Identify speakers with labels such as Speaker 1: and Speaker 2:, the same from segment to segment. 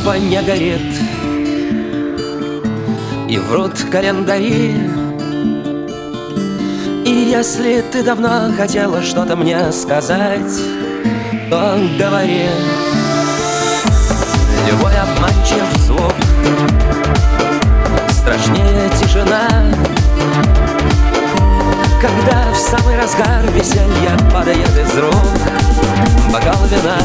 Speaker 1: лампа не горит, и врут календари. И если ты давно хотела что-то мне сказать, то говори. Любой обманчив звук страшнее тишина, когда в самый разгар веселья падает из рук бокал вина.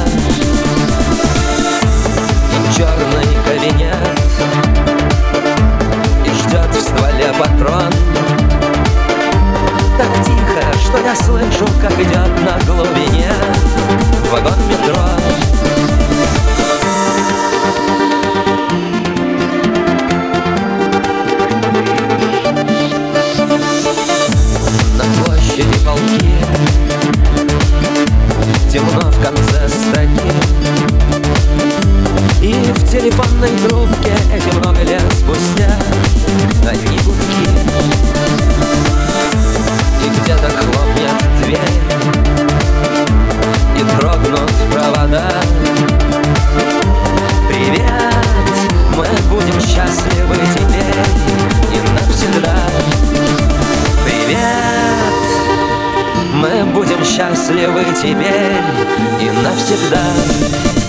Speaker 1: И черный кабинет, и ждет в стволе патрон. Так тихо, что я слышу, как идет на глубине вагон метро. На площади полки, темно в конце строки, и в телефонной трубке эти много лет спустя одни гудки. И где-то хлопнет дверь, и дрогнут провода. Привет, мы будем счастливы теперь и навсегда. Привет, мы будем счастливы теперь и навсегда.